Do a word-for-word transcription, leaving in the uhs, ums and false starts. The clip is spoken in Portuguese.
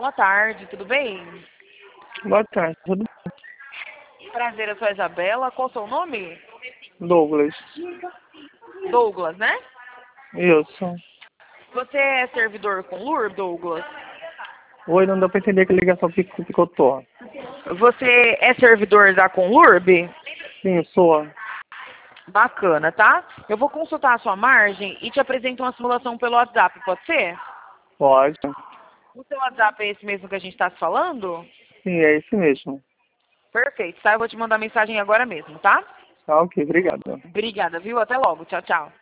boa tarde, tudo bem? Boa tarde, tudo Prazer, eu sou a Isabela. Qual o seu nome? bem? Douglas. Douglas, né? Isso. Você é servidor com Lur, Douglas? Oi, não dá pra entender que ligação pic- picotou. Você é servidor da Conlurb? Sim, sou. Bacana, tá? Eu vou consultar a sua margem e te apresento uma simulação pelo WhatsApp, pode ser? Pode. O seu WhatsApp é esse mesmo que a gente está se falando? Sim, é esse mesmo. Perfeito, tá? Eu vou te mandar mensagem agora mesmo, tá? Tá, ok, obrigado. Obrigada, viu? Até logo. Tchau, tchau.